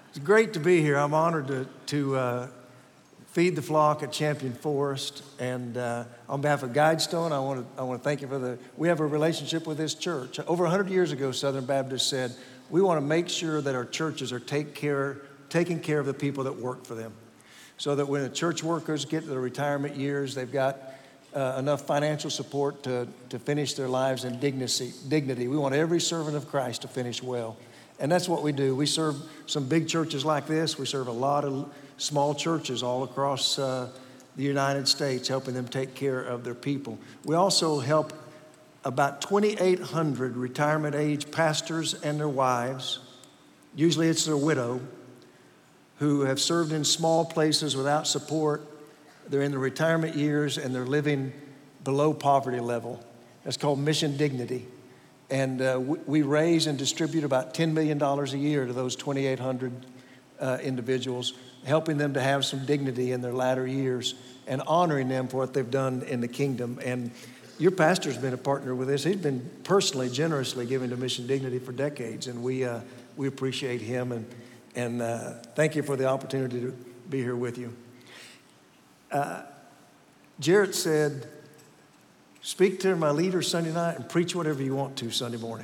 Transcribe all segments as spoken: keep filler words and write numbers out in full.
It's great to be here. I'm honored to, to uh, feed the flock at Champion Forest. And uh, on behalf of Guidestone, I want to I want to thank you for the, we have a relationship with this church. Over one hundred years ago, Southern Baptist said, we want to make sure that our churches are take care, taking care of the people that work for them. So that when the church workers get to their retirement years, they've got uh, enough financial support to, to finish their lives in dignity, dignity. We want every servant of Christ to finish well. And that's what we do. We serve some big churches like this. We serve a lot of small churches all across uh, the United States, helping them take care of their people. We also help about twenty-eight hundred retirement age pastors and their wives, usually it's their widow, who have served in small places without support. They're in the retirement years and they're living below poverty level. That's called Mission Dignity. And uh, we raise and distribute about ten million dollars a year to those twenty-eight hundred uh, individuals, helping them to have some dignity in their latter years and honoring them for what they've done in the kingdom. And your pastor's been a partner with this. He's been personally, generously giving to Mission Dignity for decades, and we uh, we appreciate him, and, and uh, thank you for the opportunity to be here with you. Uh, Jarrett said, speak to my leader Sunday night and preach whatever you want to Sunday morning.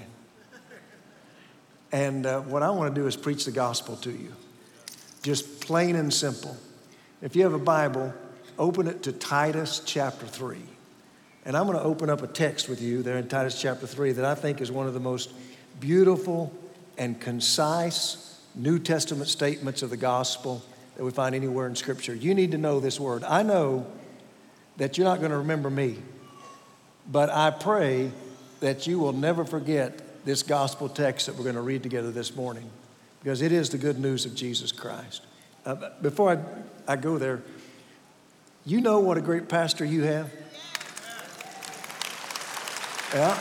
And uh, what I want to do is preach the gospel to you, just plain and simple. If you have a Bible, open it to Titus chapter three. And I'm going to open up a text with you there in Titus chapter three that I think is one of the most beautiful and concise New Testament statements of the gospel that we find anywhere in Scripture. You need to know this word. I know that you're not going to remember me, but I pray that you will never forget this gospel text that we're going to read together this morning, because it is the good news of Jesus Christ. Uh, before I, I go there, you know what a great pastor you have? Yeah.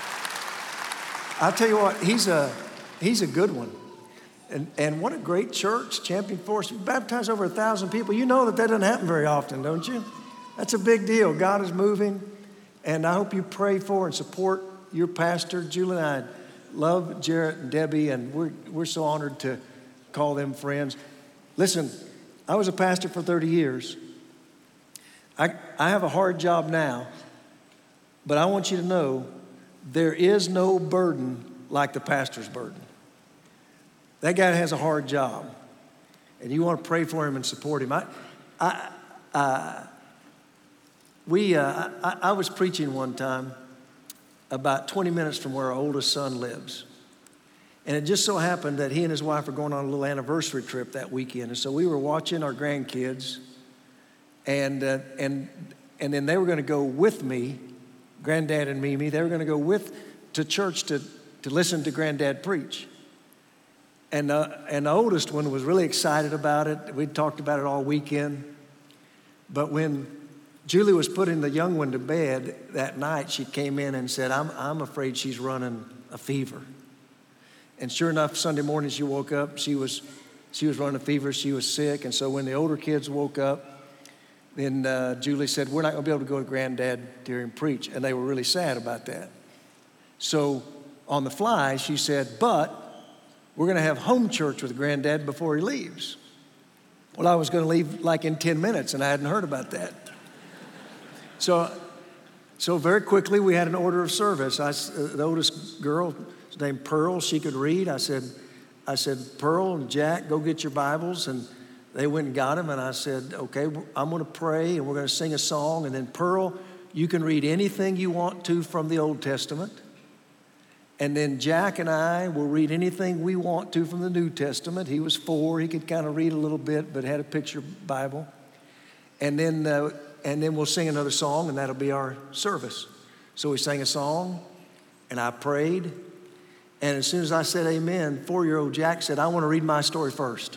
I'll tell you what, he's a, he's a good one. And, and what a great church, Champion Forest. You baptize over a thousand people. You know that that doesn't happen very often, don't you? That's a big deal. God is moving. And I hope you pray for and support your pastor. Julie and I love Jarrett and Debbie, and we're, we're so honored to call them friends. Listen, I was a pastor for thirty years. I, I have a hard job now, but I want you to know there is no burden like the pastor's burden. That guy has a hard job, and you want to pray for him and support him. I, I, uh, we, uh, I, I was preaching one time about twenty minutes from where our oldest son lives. And it just so happened that he and his wife were going on a little anniversary trip that weekend. And so we were watching our grandkids, and, uh, and, and then they were going to go with me, Granddad and Mimi. They were going to go with to church to, to listen to Granddad preach. And, uh, and the oldest one was really excited about it. We'd talked about it all weekend. But when Julie was putting the young one to bed that night, she came in and said, I'm, I'm afraid she's running a fever. And sure enough, Sunday morning she woke up, she was, she was running a fever, she was sick. And so when the older kids woke up, then uh, Julie said, we're not going to be able to go to Granddad to hear him preach. And they were really sad about that. So on the fly, she said, but we're going to have home church with Granddad before he leaves. Well, I was going to leave like in ten minutes, and I hadn't heard about that. So, so very quickly, we had an order of service. I, the oldest girl, was named Pearl, she could read. I said, I said, Pearl and Jack, go get your Bibles. And they went and got them, and I said, okay, I'm going to pray, and we're going to sing a song. And then, Pearl, you can read anything you want to from the Old Testament. And then Jack and I will read anything we want to from the New Testament. He was four. He could kind of read a little bit, but had a picture Bible. And then, uh, and then we'll sing another song, and that'll be our service. So we sang a song, and I prayed. And as soon as I said amen, four-year-old Jack said, I want to read my story first.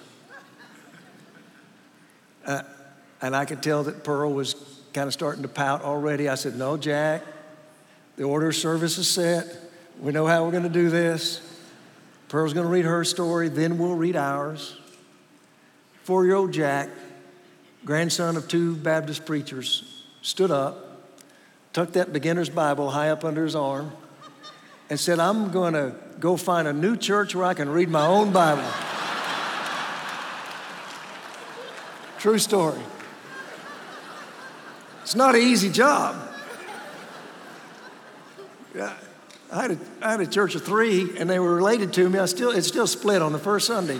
Uh, and I could tell that Pearl was kind of starting to pout already. I said, no, Jack, the order of service is set. We know how we're going to do this. Pearl's going to read her story, then we'll read ours. Four-year-old Jack, grandson of two Baptist preachers, stood up, tucked that beginner's Bible high up under his arm, and said, I'm going to go find a new church where I can read my own Bible. True story. It's not an easy job. Yeah, I had, a, I had a church of three, and they were related to me. I still, it's still split on the first Sunday.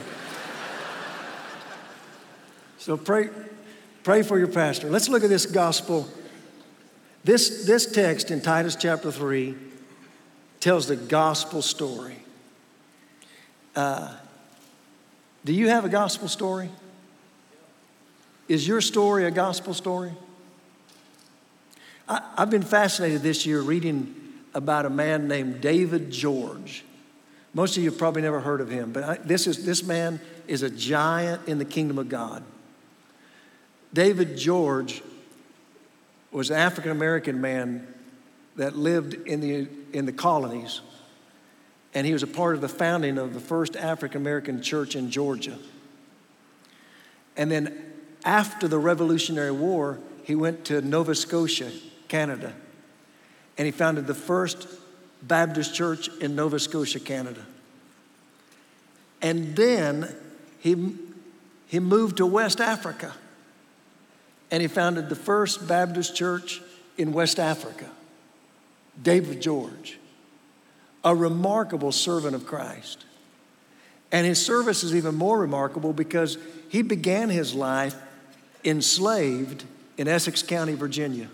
So pray, pray for your pastor. Let's look at this gospel. This, this text in Titus chapter three tells the gospel story. Uh, do you have a gospel story? Is your story a gospel story? I, I've been fascinated this year reading about a man named David George. Most of you have probably never heard of him, but I, this is this man is a giant in the kingdom of God. David George was an African-American man that lived in the in the colonies, and he was a part of the founding of the first African-American church in Georgia. And then after the Revolutionary War, he went to Nova Scotia, Canada, and he founded the first Baptist church in Nova Scotia, Canada. And then he, he moved to West Africa, and he founded the first Baptist church in West Africa. David George, a remarkable servant of Christ. And his service is even more remarkable because he began his life enslaved in Essex County, Virginia.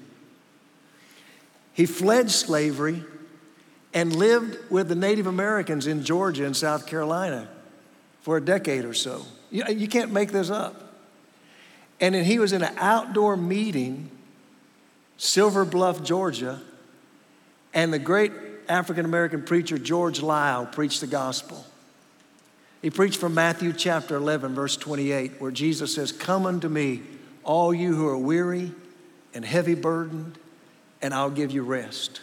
He fled slavery and lived with the Native Americans in Georgia and South Carolina for a decade or so. You, you can't make this up. And then he was in an outdoor meeting, Silver Bluff, Georgia, and the great African-American preacher George Lyle preached the gospel. He preached from Matthew chapter eleven, verse twenty-eight, where Jesus says, "Come unto me, all you who are weary and heavy burdened, and I'll give you rest."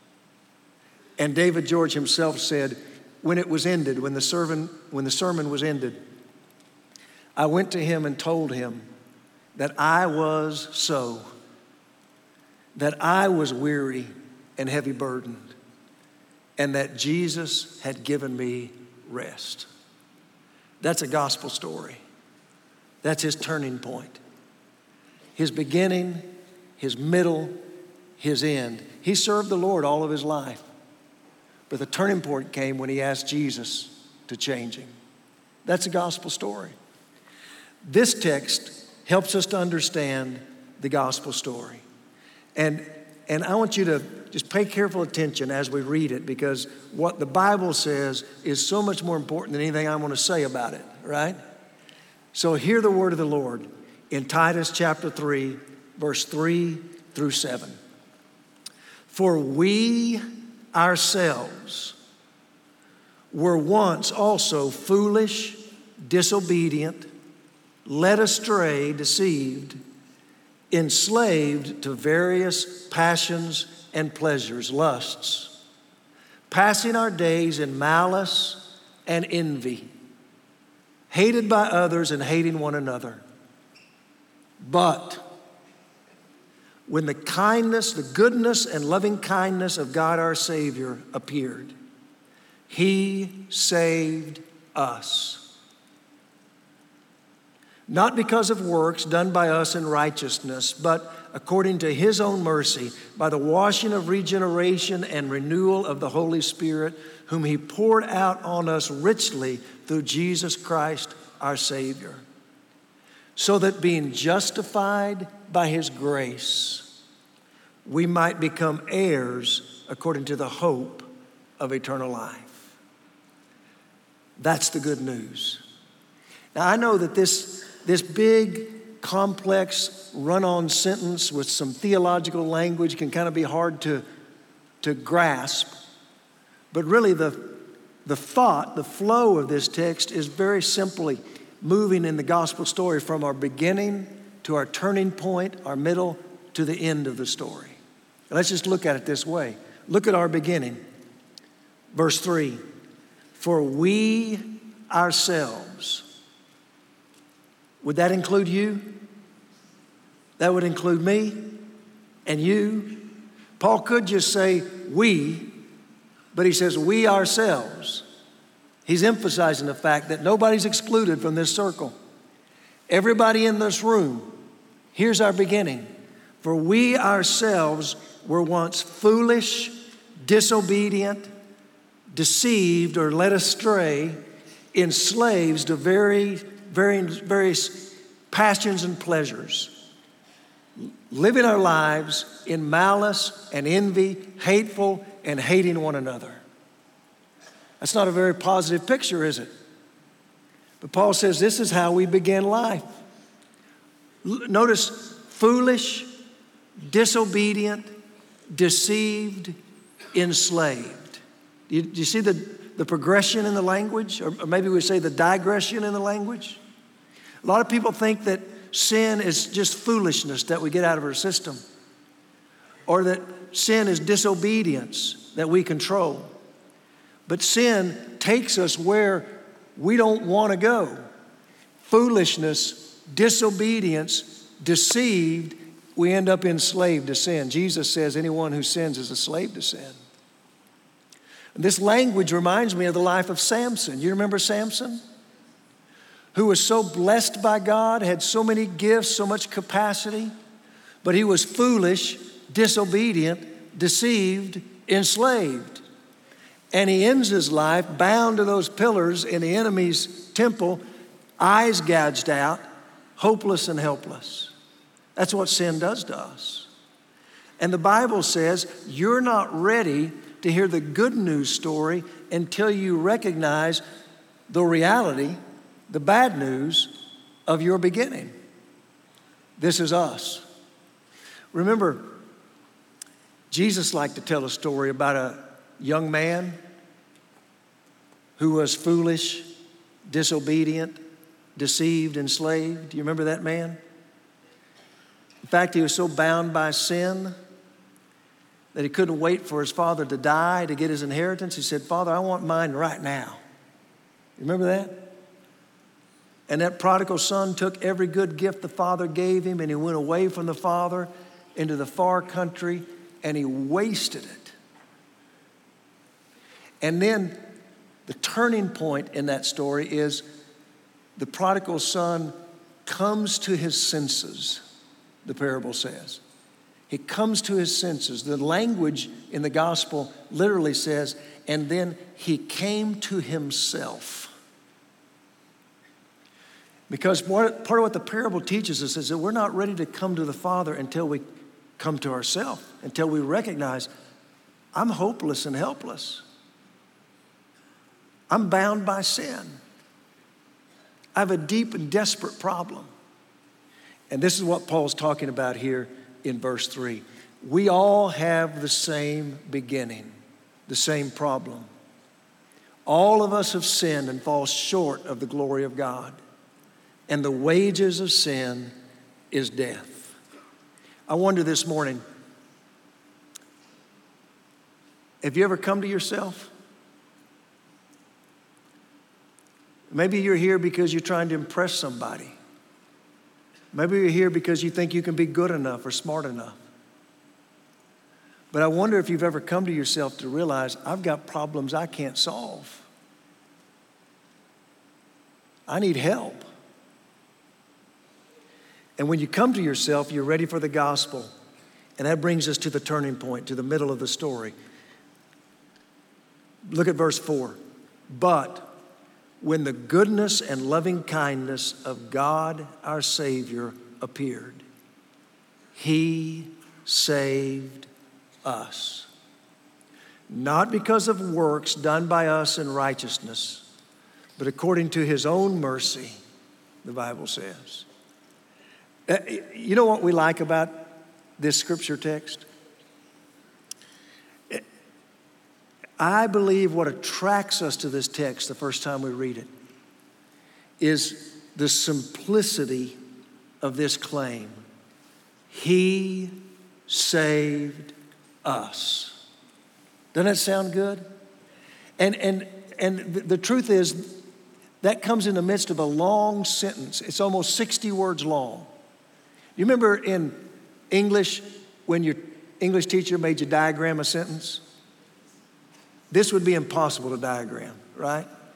And David George himself said, when it was ended, when the sermon, when the sermon was ended, I went to him and told him that I was so, that I was weary and heavy burdened, and that Jesus had given me rest. That's a gospel story. That's his turning point. His beginning, his middle, his end. He served the Lord all of his life. But the turning point came when he asked Jesus to change him. That's a gospel story. This text helps us to understand the gospel story. And, and I want you to just pay careful attention as we read it, because what the Bible says is so much more important than anything I want to say about it, right? So hear the word of the Lord in Titus chapter three, verse three through seven. For we ourselves were once also foolish, disobedient, led astray, deceived, enslaved to various passions and pleasures, lusts, passing our days in malice and envy, hated by others and hating one another. But when the kindness, the goodness and loving kindness of God our Savior appeared, He saved us. Not because of works done by us in righteousness, but according to His own mercy, by the washing of regeneration and renewal of the Holy Spirit, whom He poured out on us richly through Jesus Christ our Savior, so that being justified by His grace, we might become heirs according to the hope of eternal life. That's the good news. Now, I know that this, this big, complex, run-on sentence with some theological language can kind of be hard to, to grasp. But really, the, the thought, the flow of this text is very simply moving in the gospel story from our beginning to our turning point, our middle to the end of the story. Let's just look at it this way. Look at our beginning. Verse three, for we ourselves. Would that include you? That would include me and you. Paul could just say we, but he says we ourselves. He's emphasizing the fact that nobody's excluded from this circle. Everybody in this room, here's our beginning. For we ourselves were once foolish, disobedient, deceived, or led astray, enslaved to very, very, various passions and pleasures, living our lives in malice and envy, hateful and hating one another. That's not a very positive picture, is it? But Paul says this is how we begin life. L- Notice foolish, disobedient, deceived, enslaved. Do you, do you see the, the progression in the language? Or, or maybe we say the digression in the language? A lot of people think that sin is just foolishness that we get out of our system, or that sin is disobedience that we control. But sin takes us where we don't want to go. Foolishness, disobedience, deceived, we end up enslaved to sin. Jesus says anyone who sins is a slave to sin. And this language reminds me of the life of Samson. You remember Samson? Who was so blessed by God, had so many gifts, so much capacity, but he was foolish, disobedient, deceived, enslaved. And he ends his life bound to those pillars in the enemy's temple, eyes gouged out, hopeless and helpless. That's what sin does to us. And the Bible says you're not ready to hear the good news story until you recognize the reality, the bad news of your beginning. This is us. Remember, Jesus liked to tell a story about a young man who was foolish, disobedient, deceived, enslaved. Do you remember that man? In fact, he was so bound by sin that he couldn't wait for his father to die to get his inheritance. He said, "Father, I want mine right now." You remember that? And that prodigal son took every good gift the father gave him, and he went away from the father into the far country, and he wasted it. And then the turning point in that story is the prodigal son comes to his senses, the parable says. He comes to his senses. The language in the gospel literally says, and then he came to himself. Because part of what the parable teaches us is that we're not ready to come to the Father until we come to ourselves, until we recognize, I'm hopeless and helpless. I'm bound by sin. I have a deep and desperate problem. And this is what Paul's talking about here in verse three. We all have the same beginning, the same problem. All of us have sinned and fall short of the glory of God. And the wages of sin is death. I wonder this morning, have you ever come to yourself? Maybe you're here because you're trying to impress somebody. Maybe you're here because you think you can be good enough or smart enough. But I wonder if you've ever come to yourself to realize, I've got problems I can't solve. I need help. And when you come to yourself, you're ready for the gospel. And that brings us to the turning point, to the middle of the story. Look at verse four. But when the goodness and loving kindness of God our Savior appeared, He saved us. Not because of works done by us in righteousness, but according to His own mercy, the Bible says. Uh, you know what we like about this scripture text? I believe what attracts us to this text the first time we read it is the simplicity of this claim. He saved us. Doesn't that sound good? And, and, and the truth is, that comes in the midst of a long sentence. It's almost sixty words long. You remember in English, when your English teacher made you diagram a sentence? This would be impossible to diagram, right?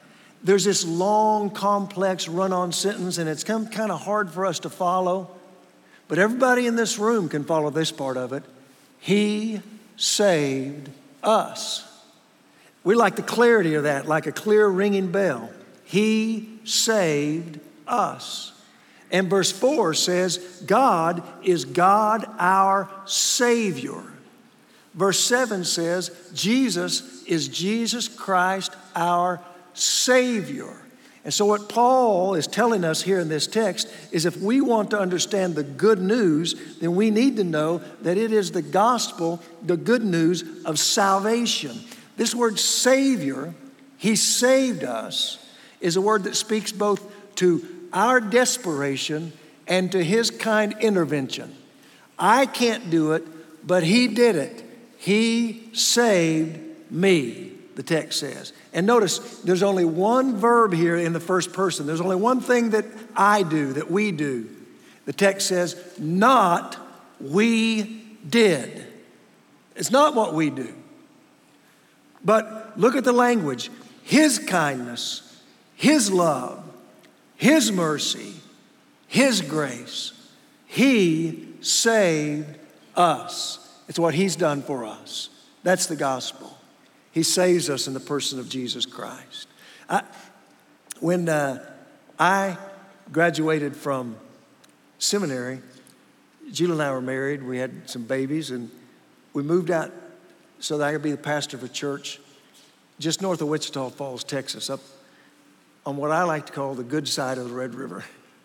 there's this long, complex run-on sentence, and it's kind of hard for us to follow. But everybody in this room can follow this part of it. He saved us. We like the clarity of that, like a clear ringing bell. He saved us. And verse four says, God is God our Savior. Verse seven says, Jesus is Jesus Christ our Savior. And so what Paul is telling us here in this text is if we want to understand the good news, then we need to know that it is the gospel, the good news of salvation. This word Savior, He saved us, is a word that speaks both to our desperation and to His kind intervention. I can't do it, but He did it. He saved me, the text says. And notice, there's only one verb here in the first person. There's only one thing that I do, that we do. The text says, not we did. It's not what we do. But look at the language. His kindness, His love, His mercy, His grace. He saved us. It's what He's done for us. That's the gospel. He saves us in the person of Jesus Christ. I, when uh, I graduated from seminary, Julie and I were married. We had some babies, and we moved out so that I could be the pastor of a church just north of Wichita Falls, Texas, up on what I like to call the good side of the Red River.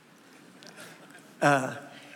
Uh,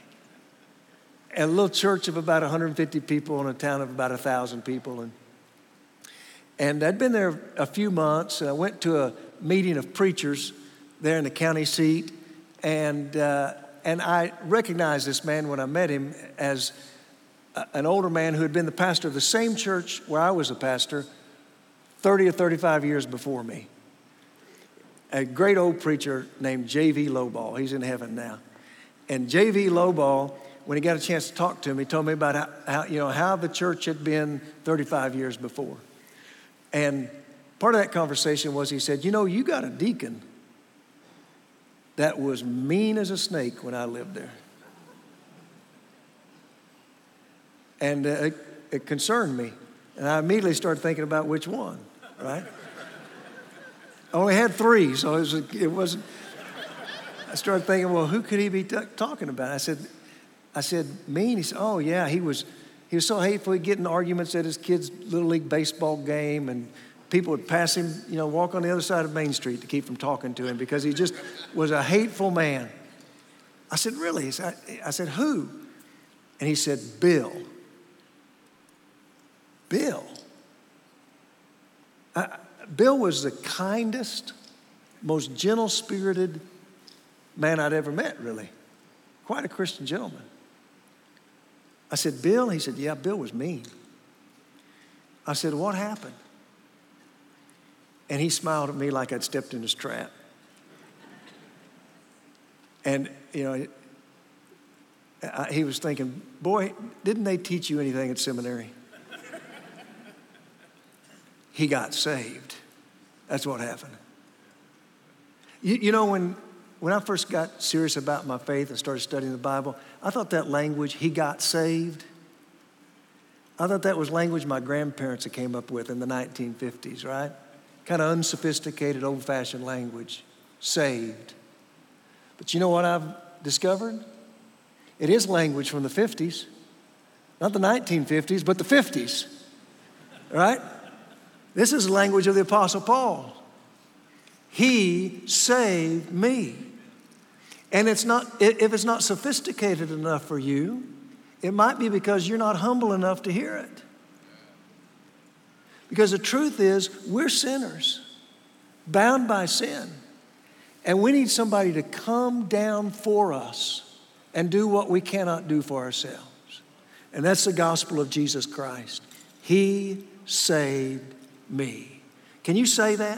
a little church of about one hundred fifty people in a town of about one thousand people. And And I'd been there a few months, and I went to a meeting of preachers there in the county seat, and uh, and I recognized this man when I met him as a, an older man who had been the pastor of the same church where I was a pastor thirty or thirty-five years before me. A great old preacher named J V Lowball. He's in heaven now. And J V Lowball, when he got a chance to talk to me, told me about how, how you know how the church had been thirty-five years before. And part of that conversation was he said, you know, you got a deacon that was mean as a snake when I lived there. And uh, it, it concerned me. And I immediately started thinking about which one, right? I only had three, so it, was, it wasn't. I started thinking, well, who could he be t- talking about? I said, I said, mean? He said, oh, yeah, he was... He was so hateful, he'd get in arguments at his kid's Little League baseball game, and people would pass him, you know, walk on the other side of Main Street to keep from talking to him because he just was a hateful man. I said, really? I said, who? And he said, Bill. Bill? I, Bill was the kindest, most gentle-spirited man I'd ever met, really. Quite a Christian gentleman. I said, Bill? He said, yeah, Bill was mean. I said, what happened? And he smiled at me like I'd stepped in his trap. And, you know, I, he was thinking, boy, didn't they teach you anything at seminary? He got saved. That's what happened. You, you know, when, when I first got serious about my faith and started studying the Bible, I thought that language, he got saved, I thought that was language my grandparents had came up with in the nineteen fifties, right? Kind of unsophisticated, old-fashioned language, saved. But you know what I've discovered? It is language from the fifties. Not the nineteen fifties, but the fifties, right? This is the language of the Apostle Paul. He saved me. And it's not, if it's not sophisticated enough for you, it might be because you're not humble enough to hear it. Because the truth is, we're sinners, bound by sin. And we need somebody to come down for us and do what we cannot do for ourselves. And that's the gospel of Jesus Christ. He saved me. Can you say that?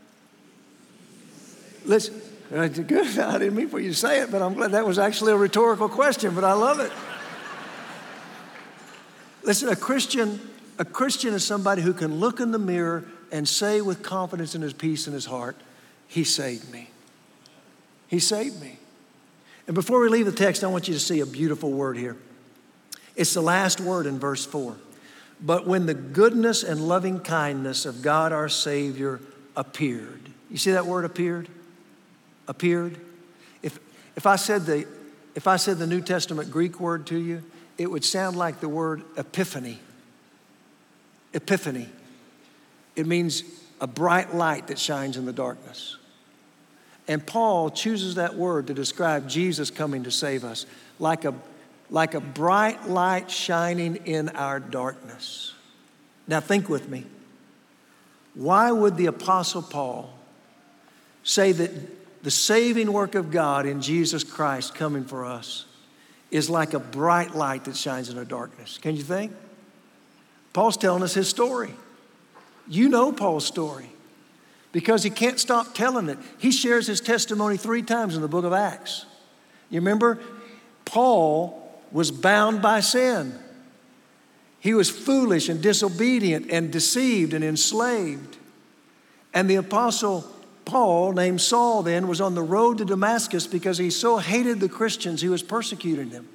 Listen, good. I didn't mean for you to say it, but I'm glad that was actually a rhetorical question, but I love it. Listen, a Christian, a Christian is somebody who can look in the mirror and say with confidence in his peace in his heart, He saved me. He saved me. And before we leave the text, I want you to see a beautiful word here. It's the last word in verse four. But when the goodness and loving kindness of God our Savior appeared. You see that word appeared? Appeared. If, if, I said the, if I said the New Testament Greek word to you, it would sound like the word epiphany. Epiphany. It means a bright light that shines in the darkness. And Paul chooses that word to describe Jesus coming to save us, like a, like a bright light shining in our darkness. Now think with me. Why would the Apostle Paul say that the saving work of God in Jesus Christ coming for us is like a bright light that shines in the darkness? Can you think? Paul's telling us his story. You know Paul's story, because he can't stop telling it. He shares his testimony three times in the book of Acts. You remember, Paul was bound by sin. He was foolish and disobedient and deceived and enslaved. And the apostle Paul, named Saul then, was on the road to Damascus because he so hated the Christians he was persecuting them.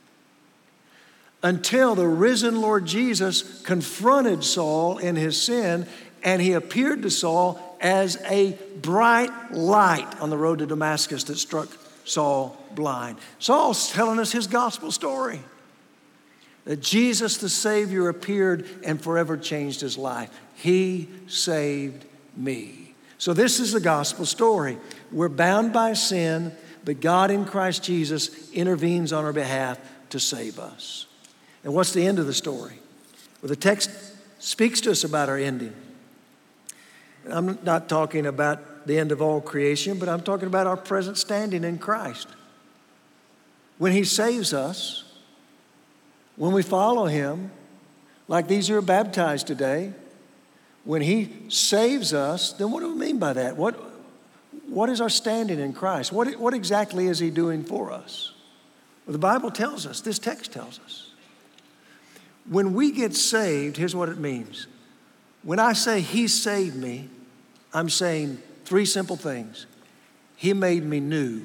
Until the risen Lord Jesus confronted Saul in his sin, and he appeared to Saul as a bright light on the road to Damascus that struck Saul blind. Saul's telling us his gospel story, that Jesus the Savior appeared and forever changed his life. He saved me. So this is the gospel story. We're bound by sin, but God in Christ Jesus intervenes on our behalf to save us. And what's the end of the story? Well, the text speaks to us about our ending. I'm not talking about the end of all creation, but I'm talking about our present standing in Christ. When he saves us, when we follow him, like these who are baptized today, when he saves us, then what do we mean by that? What, what is our standing in Christ? What, what exactly is he doing for us? Well, the Bible tells us, this text tells us. When we get saved, here's what it means. When I say he saved me, I'm saying three simple things. He made me new.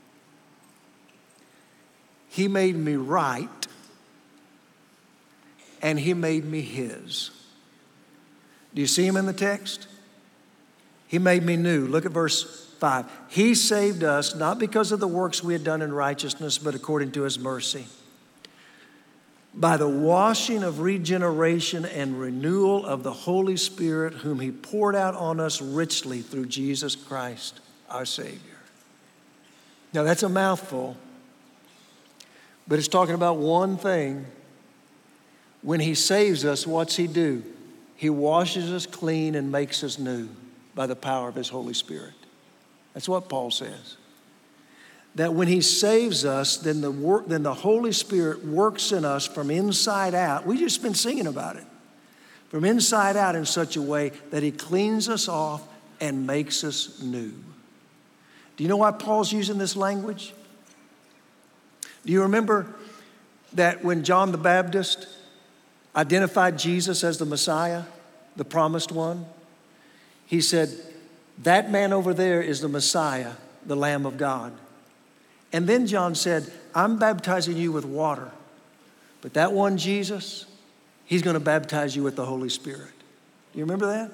He made me right. And he made me his. Do you see him in the text? He made me new. Look at verse five. He saved us not because of the works we had done in righteousness, but according to his mercy, by the washing of regeneration and renewal of the Holy Spirit, whom he poured out on us richly through Jesus Christ, our Savior. Now that's a mouthful, but it's talking about one thing. When he saves us, what's he do? He washes us clean and makes us new by the power of his Holy Spirit. That's what Paul says. That when he saves us, then the work, then the Holy Spirit works in us from inside out. We've just been singing about it. From inside out in such a way that he cleans us off and makes us new. Do you know why Paul's using this language? Do you remember that when John the Baptist identified Jesus as the Messiah, the promised one, he said, that man over there is the Messiah, the Lamb of God. And then John said, I'm baptizing you with water, but that one Jesus, he's going to baptize you with the Holy Spirit. Do you remember that?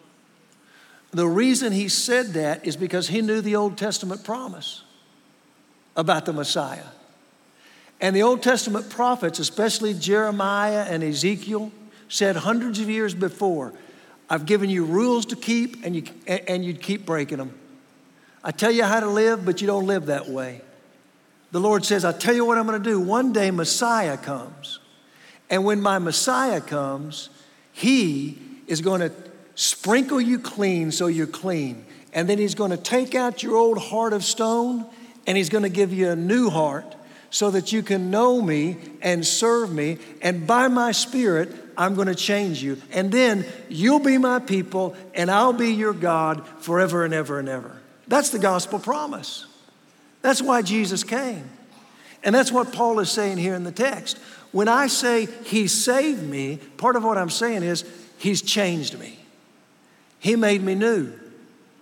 The reason he said that is because he knew the Old Testament promise about the Messiah. And the Old Testament prophets, especially Jeremiah and Ezekiel, said hundreds of years before, I've given you rules to keep and you, and you keep breaking them. I tell you how to live, but you don't live that way. The Lord says, I tell you what I'm going to do. One day Messiah comes. And when my Messiah comes, he is going to sprinkle you clean so you're clean. And then he's going to take out your old heart of stone and he's going to give you a new heart so that you can know me and serve me. And by my Spirit, I'm going to change you. And then you'll be my people and I'll be your God forever and ever and ever. That's the gospel promise. That's why Jesus came. And that's what Paul is saying here in the text. When I say he saved me, part of what I'm saying is he's changed me. He made me new.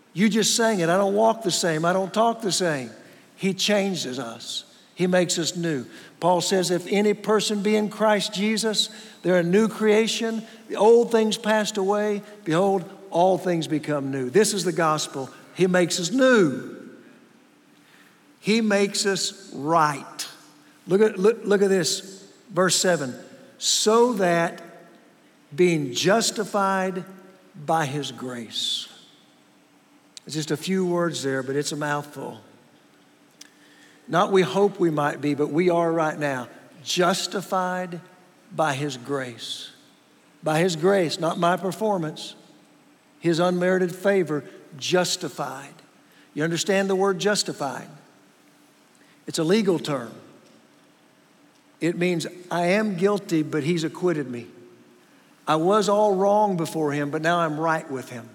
You just sang it. I don't walk the same. I don't talk the same. He changes us. He makes us new. Paul says, if any person be in Christ Jesus, they're a new creation. The old things passed away. Behold, all things become new. This is the gospel. He makes us new. He makes us right. Look at, look, look at this, verse seven. So that being justified by his grace. It's just a few words there, but it's a mouthful. Not we hope we might be, but we are right now. Justified by his grace. By his grace, not my performance. His unmerited favor, justified. You understand the word justified? It's a legal term. It means I am guilty, but he's acquitted me. I was all wrong before him, but now I'm right with him.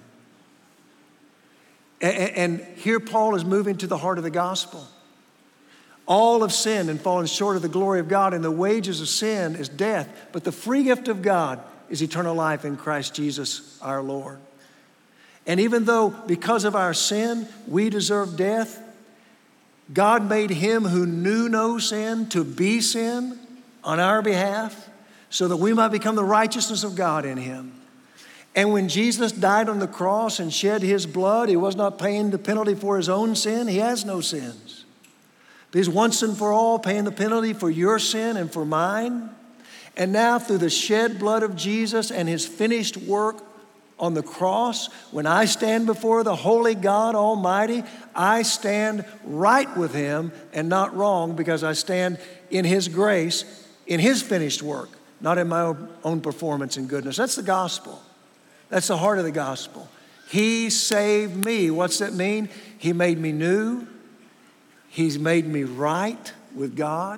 And here Paul is moving to the heart of the gospel. All have sinned and fallen short of the glory of God, and the wages of sin is death. But the free gift of God is eternal life in Christ Jesus our Lord. And even though because of our sin we deserve death, God made him who knew no sin to be sin on our behalf so that we might become the righteousness of God in him. And when Jesus died on the cross and shed his blood, he was not paying the penalty for his own sin. He has no sins. But he's once and for all paying the penalty for your sin and for mine. And now through the shed blood of Jesus and his finished work on the cross, when I stand before the holy God Almighty, I stand right with him and not wrong, because I stand in his grace, in his finished work, not in my own performance and goodness. That's the gospel. That's the heart of the gospel. He saved me. What's that mean? He made me new. He's made me right with God.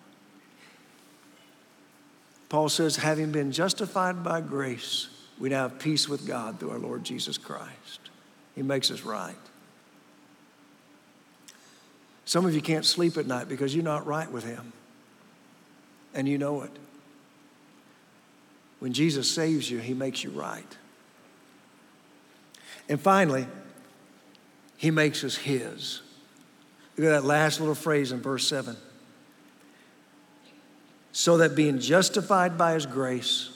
Paul says, having been justified by grace, we now have peace with God through our Lord Jesus Christ. He makes us right. Some of you can't sleep at night because you're not right with him. And you know it. When Jesus saves you, he makes you right. And finally, he makes us his. Look at that last little phrase in verse seven. So that being justified by his grace,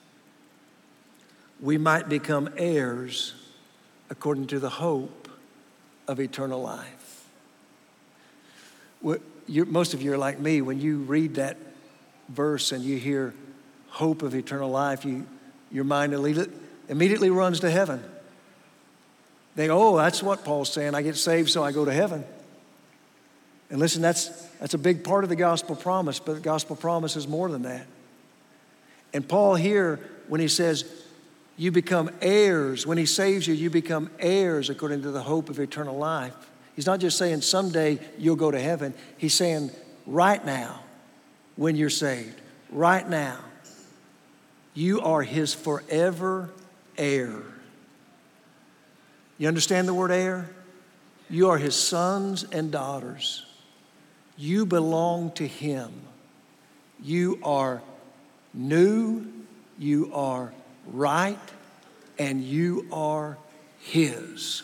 we might become heirs according to the hope of eternal life. What, you, most of you are like me. When you read that verse and you hear hope of eternal life, you, your mind immediately runs to heaven. They go, oh, that's what Paul's saying. I get saved so I go to heaven. And listen, that's, that's a big part of the gospel promise, but the gospel promise is more than that. And Paul here, when he says, you become heirs, when he saves you, you become heirs according to the hope of eternal life. He's not just saying someday you'll go to heaven. He's saying right now, when you're saved, right now, you are his forever heir. You understand the word heir? You are his sons and daughters. You belong to him. You are new, you are right, and you are his.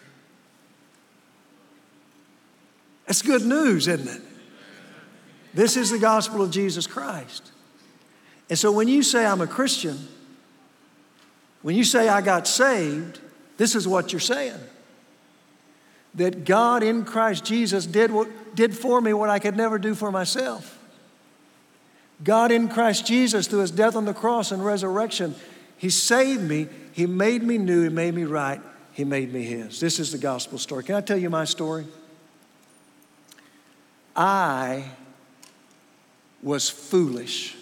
That's good news, isn't it? This is the gospel of Jesus Christ. And so when you say I'm a Christian, when you say I got saved, this is what you're saying. That God in Christ Jesus did what did for me what I could never do for myself. God in Christ Jesus, through his death on the cross and resurrection, he saved me, he made me new, he made me right, he made me his. This is the gospel story. Can I tell you my story? I was foolish,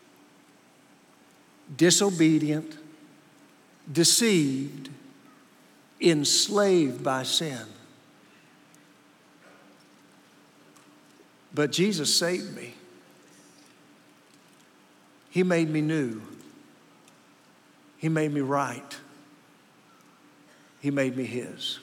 disobedient, deceived, enslaved by sin. But Jesus saved me. He made me new. He made me right. He made me his.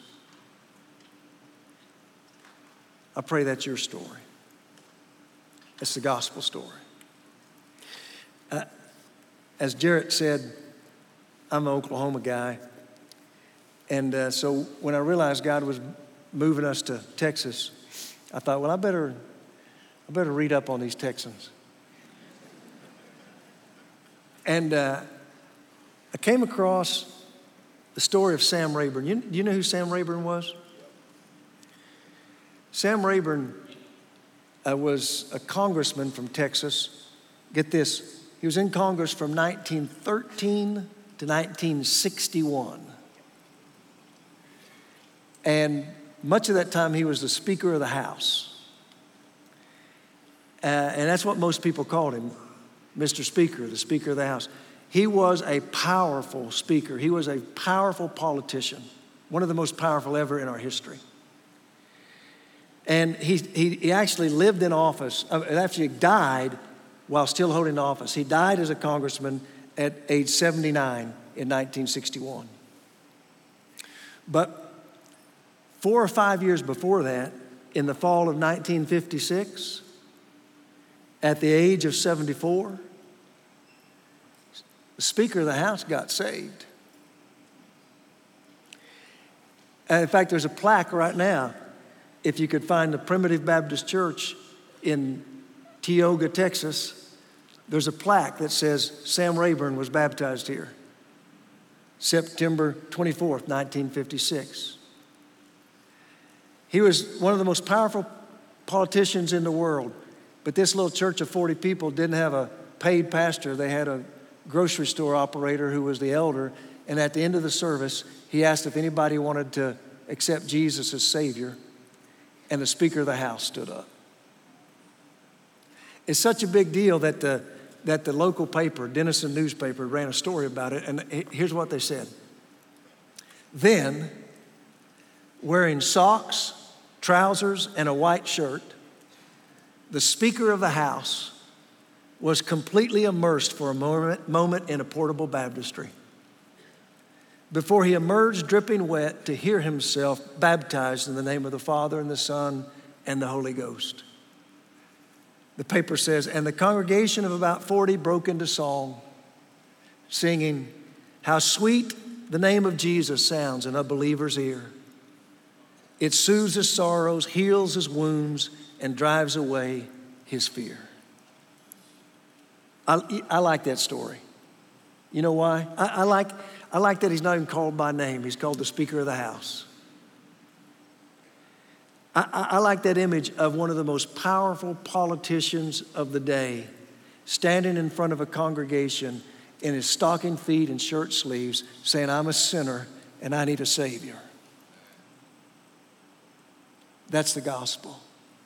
I pray that's your story. It's the gospel story. Uh, as Jarrett said, I'm an Oklahoma guy. And uh, so when I realized God was moving us to Texas, I thought, well, I better, I better read up on these Texans. And uh, I came across the story of Sam Rayburn. You, do you know who Sam Rayburn was? Sam Rayburn uh, was a congressman from Texas. Get this, he was in Congress from nineteen thirteen to nineteen sixty-one. And much of that time he was the Speaker of the House. Uh, and that's what most people called him, Mister Speaker, the Speaker of the House. He was a powerful speaker. He was a powerful politician, one of the most powerful ever in our history. And he, he, he actually lived in office, uh, actually died while still holding office. He died as a congressman at age seventy-nine in nineteen sixty-one. But four or five years before that, in the fall of nineteen fifty-six, at the age of seventy-four, the Speaker of the House got saved. And in fact, there's a plaque right now. If you could find the Primitive Baptist Church in Tioga, Texas, there's a plaque that says Sam Rayburn was baptized here, September twenty-fourth, nineteen fifty-six. He was one of the most powerful politicians in the world, but this little church of forty people didn't have a paid pastor. They had a grocery store operator who was the elder, and at the end of the service, he asked if anybody wanted to accept Jesus as Savior, and the Speaker of the House stood up. It's such a big deal that the, that the local paper, Denison newspaper, ran a story about it, and here's what they said. Then, wearing socks, trousers, and a white shirt, the Speaker of the House was completely immersed for a moment, moment in a portable baptistry before he emerged dripping wet to hear himself baptized in the name of the Father and the Son and the Holy Ghost. The paper says, and the congregation of about forty broke into song, singing, how sweet the name of Jesus sounds in a believer's ear. It soothes his sorrows, heals his wounds, and drives away his fear. I, I like that story. You know why? I, I like I like that he's not even called by name. He's called the Speaker of the House. I, I, I like that image of one of the most powerful politicians of the day standing in front of a congregation in his stocking feet and shirt sleeves saying, I'm a sinner and I need a Savior. That's the gospel.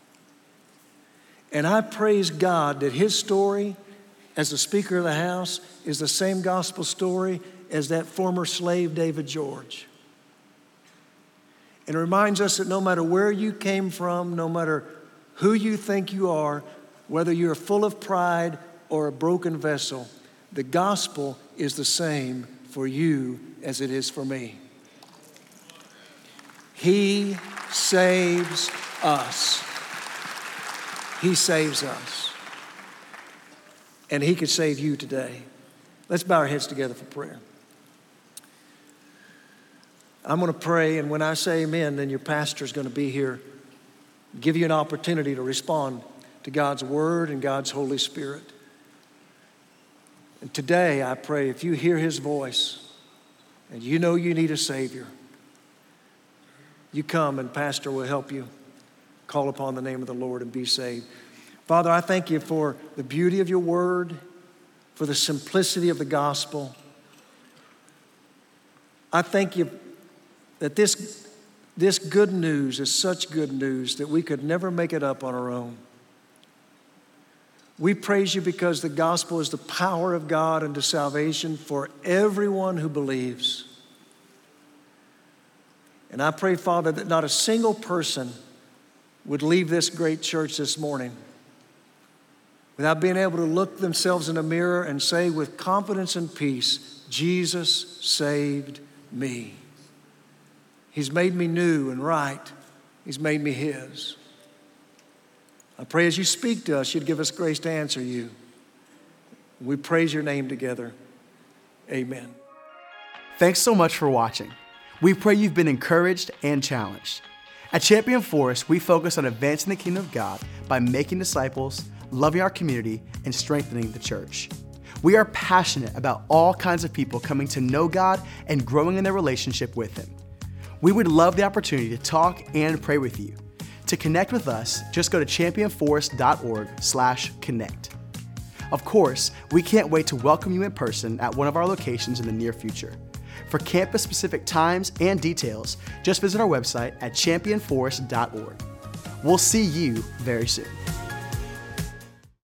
And I praise God that his story as the Speaker of the House is the same gospel story as that former slave David George. And it reminds us that no matter where you came from, no matter who you think you are, whether you're full of pride or a broken vessel, the gospel is the same for you as it is for me. He saves us. He saves us. And he could save you today. Let's bow our heads together for prayer. I'm going to pray, and when I say amen, then your pastor is going to be here, give you an opportunity to respond to God's word and God's Holy Spirit. And today, I pray, if you hear his voice and you know you need a Savior, you come and pastor will help you call upon the name of the Lord and be saved. Father, I thank you for the beauty of your word, for the simplicity of the gospel. I thank you that this, this good news is such good news that we could never make it up on our own. We praise you because the gospel is the power of God unto salvation for everyone who believes. And I pray, Father, that not a single person would leave this great church this morning without being able to look themselves in a mirror and say with confidence and peace, Jesus saved me. He's made me new and right. He's made me his. I pray as you speak to us, you'd give us grace to answer you. We praise your name together. Amen. Thanks so much for watching. We pray you've been encouraged and challenged. At Champion Forest, we focus on advancing the kingdom of God by making disciples, loving our community, and strengthening the church. We are passionate about all kinds of people coming to know God and growing in their relationship with Him. We would love the opportunity to talk and pray with you. To connect with us, just go to champion forest dot org slash connect. Of course, we can't wait to welcome you in person at one of our locations in the near future. For campus-specific times and details, just visit our website at champion forest dot org. We'll see you very soon.